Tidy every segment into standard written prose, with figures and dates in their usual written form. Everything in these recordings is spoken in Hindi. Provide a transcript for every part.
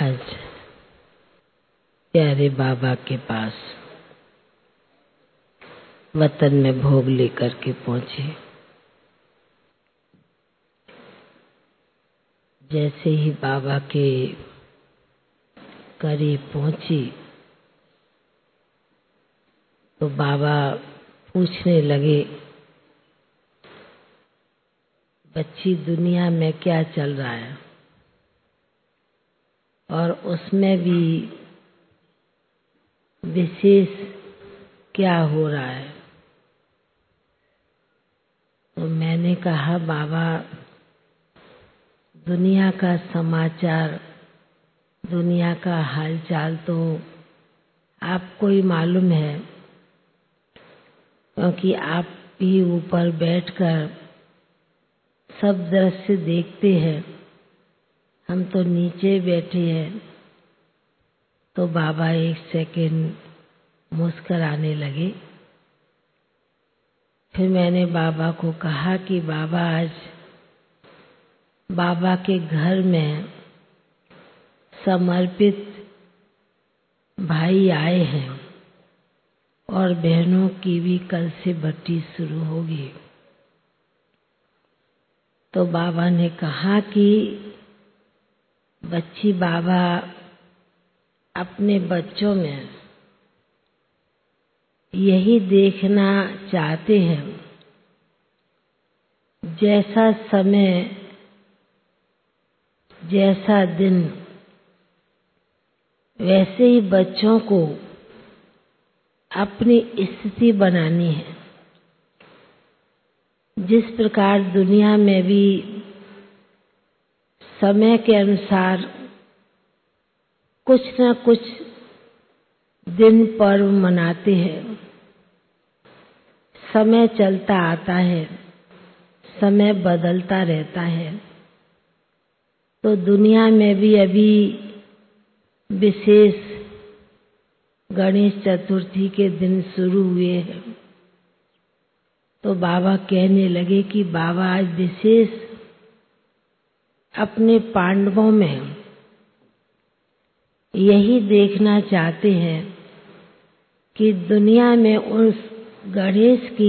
आज प्यारे बाबा के पास वतन में भोग लेकर के पहुंचे। जैसे ही बाबा के करीब पहुंची तो बाबा पूछने लगे, बच्ची दुनिया में क्या चल रहा है और उसमें भी विशेष क्या हो रहा है। तो मैंने कहा, बाबा दुनिया का समाचार, दुनिया का हालचाल तो आपको ही मालूम है, क्योंकि आप भी ऊपर बैठकर सब दृश्य देखते हैं, हम तो नीचे बैठे हैं। तो बाबा एक सेकंड मुस्कुराने लगे। फिर मैंने बाबा को कहा कि बाबा आज बाबा के घर में समर्पित भाई आए हैं और बहनों की भी कल से भट्टी शुरू होगी। तो बाबा ने कहा कि बच्ची, बाबा अपने बच्चों में यही देखना चाहते हैं, जैसा समय, जैसा दिन, वैसे ही बच्चों को अपनी स्थिति बनानी है। जिस प्रकार दुनिया में भी समय के अनुसार कुछ न कुछ दिन पर्व मनाते हैं, समय चलता आता है, समय बदलता रहता है। तो दुनिया में भी अभी विशेष गणेश चतुर्थी के दिन शुरू हुए हैं। तो बाबा कहने लगे कि बाबा आज विशेष अपने पांडवों में यही देखना चाहते हैं कि दुनिया में उस गणेश की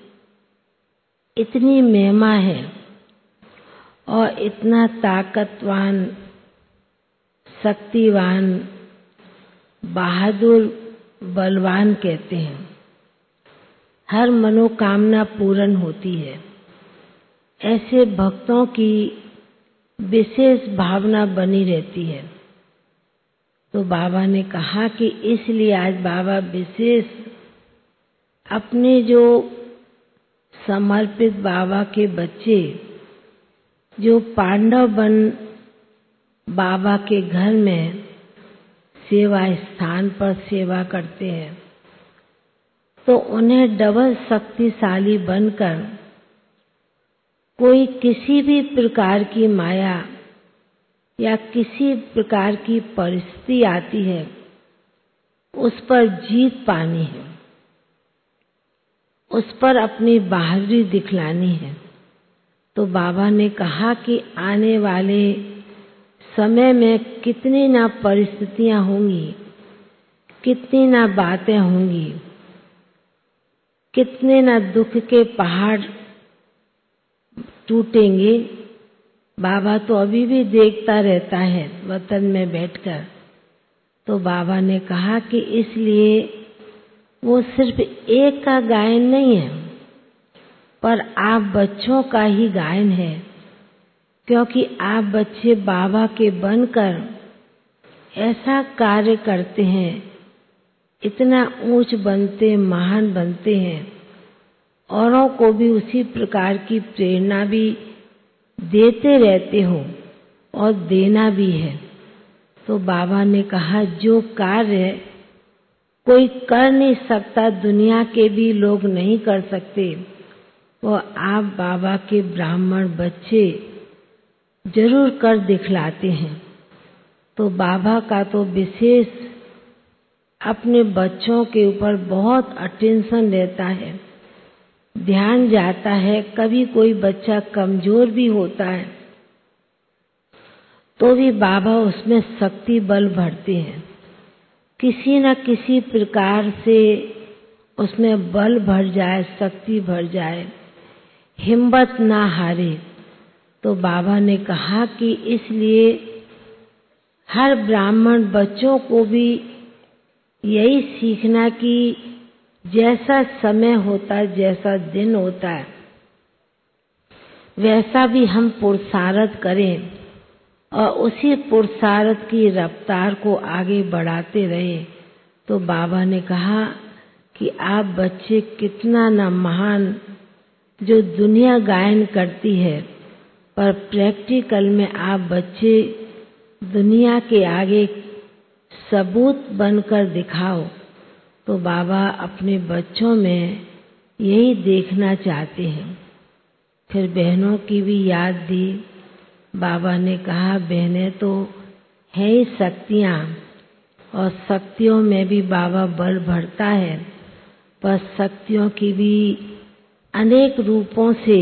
इतनी महिमा है और इतना ताकतवान, शक्तिवान, बहादुर, बलवान कहते हैं। हर मनोकामना पूर्ण होती है। ऐसे भक्तों की विशेष भावना बनी रहती है। तो बाबा ने कहा कि इसलिए आज बाबा विशेष अपने जो समर्पित बाबा के बच्चे जो पांडव बन बाबा के घर में सेवा स्थान पर सेवा करते हैं, तो उन्हें डबल शक्तिशाली बनकर कोई किसी भी प्रकार की माया या किसी प्रकार की परिस्थिति आती है, उस पर जीत पानी है, उस पर अपनी बहादुरी दिखलानी है। तो बाबा ने कहा कि आने वाले समय में कितनी ना परिस्थितियां होंगी, कितनी ना बातें होंगी, कितने ना दुख के पहाड़ टूटेंगे। बाबा तो अभी भी देखता रहता है वतन में बैठकर। तो बाबा ने कहा कि इसलिए वो सिर्फ एक का गायन नहीं है, पर आप बच्चों का ही गायन है, क्योंकि आप बच्चे बाबा के बनकर ऐसा कार्य करते हैं, इतना ऊंच बनते, महान बनते हैं, औरों को भी उसी प्रकार की प्रेरणा भी देते रहते हो और देना भी है। तो बाबा ने कहा, जो कार्य कोई कर नहीं सकता, दुनिया के भी लोग नहीं कर सकते, वो आप बाबा के ब्राह्मण बच्चे जरूर कर दिखलाते हैं। तो बाबा का तो विशेष अपने बच्चों के ऊपर बहुत अटेंशन रहता है, ध्यान जाता है। कभी कोई बच्चा कमजोर भी होता है तो भी बाबा उसमें शक्ति बल भरते हैं। किसी न किसी प्रकार से उसमें बल भर जाए, शक्ति भर जाए, हिम्मत ना हारे। तो बाबा ने कहा कि इसलिए हर ब्राह्मण बच्चों को भी यही सीखना कि जैसा समय होता है, जैसा दिन होता है, वैसा भी हम पुरुषार्थ करें और उसी पुरुषार्थ की रफ्तार को आगे बढ़ाते रहे। तो बाबा ने कहा कि आप बच्चे कितना ना महान, जो दुनिया गायन करती है, पर प्रैक्टिकल में आप बच्चे दुनिया के आगे सबूत बनकर दिखाओ। तो बाबा अपने बच्चों में यही देखना चाहते हैं। फिर बहनों की भी याद दी। बाबा ने कहा बहनें तो है ही शक्तियाँ, और शक्तियों में भी बाबा बल भरता है, पर शक्तियों की भी अनेक रूपों से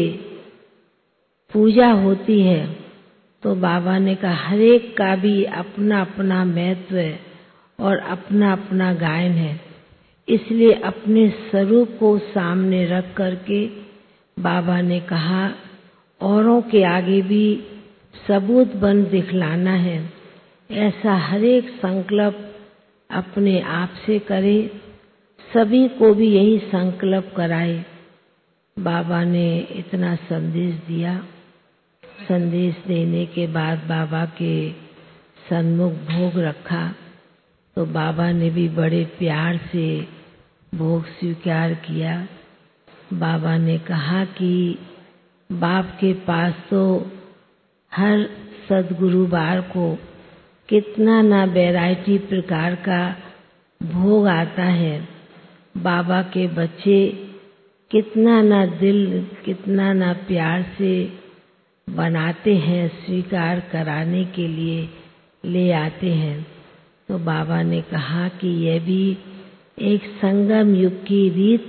पूजा होती है। तो बाबा ने कहा हर एक का भी अपना अपना महत्व है और अपना अपना गायन है। इसलिए अपने स्वरूप को सामने रख करके बाबा ने कहा औरों के आगे भी सबूत बन दिखलाना है। ऐसा हर एक संकल्प अपने आप से करे, सभी को भी यही संकल्प कराए। बाबा ने इतना संदेश दिया। संदेश देने के बाद बाबा के सन्मुख भोग रखा। तो बाबा ने भी बड़े प्यार से भोग स्वीकार किया। बाबा ने कहा कि बाप के पास तो हर सद्गुरुवार को कितना ना वैरायटी प्रकार का भोग आता है। बाबा के बच्चे कितना ना दिल, कितना ना प्यार से बनाते हैं, स्वीकार कराने के लिए ले आते हैं। तो बाबा ने कहा कि यह भी एक संगम युग की रीत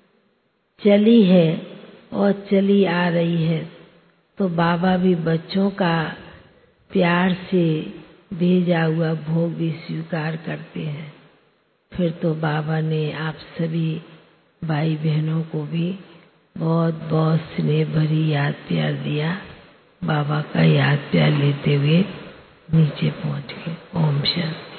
चली है और चली आ रही है। तो बाबा भी बच्चों का प्यार से भेजा हुआ भोग भी स्वीकार करते हैं। फिर तो बाबा ने आप सभी भाई बहनों को भी बहुत बहुत स्नेह भरी याद प्यार दिया। बाबा का याद प्यार लेते हुए नीचे पहुंच गए। ओम शांति।